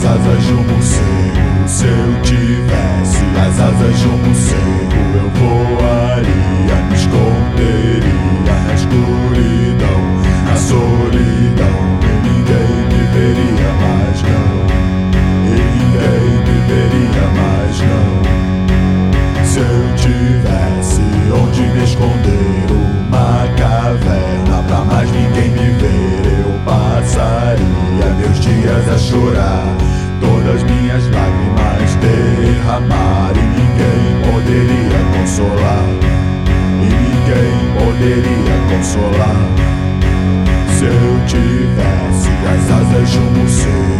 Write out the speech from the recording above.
asas de um morcego. Se eu tivesse as asas de um morcego, eu voaria, me esconderia na escuridão, na solidão, e ninguém me veria mais não, e ninguém me veria mais não. Se eu tivesse onde me esconder, uma caverna pra mais ninguém me ver, eu passaria meus dias a chorar, todas minhas lágrimas derramar, e ninguém poderia consolar, e ninguém poderia consolar. Se eu tivesse as asas de um morcego,